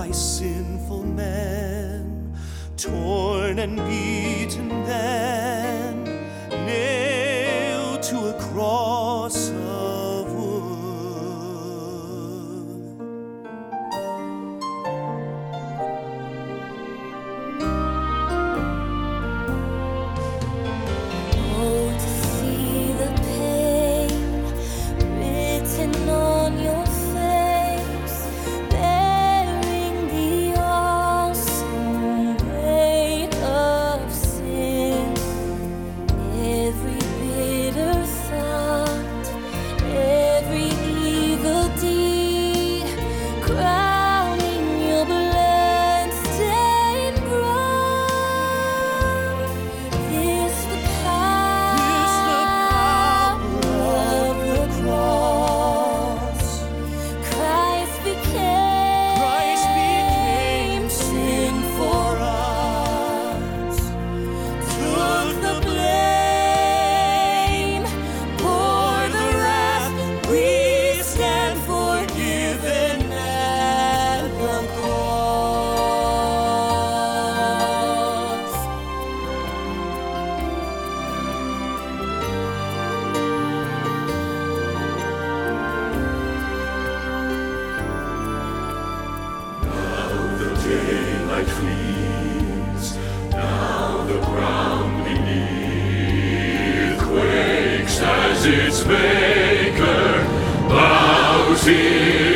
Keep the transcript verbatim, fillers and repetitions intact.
by sinful men, torn and beaten then, nailed to a cross of wood. Oh, to see the pain written on your face, bearing the awesome weight of sin. Every bitter thought, every evil deed, crowning your blood-stained brow. This the power of the cross. Christ became, Christ became sin for us. took the blame, bore the wrath. We stand forgiven at the cross. The daylight flees, now the ground beneath quakes as its maker bows in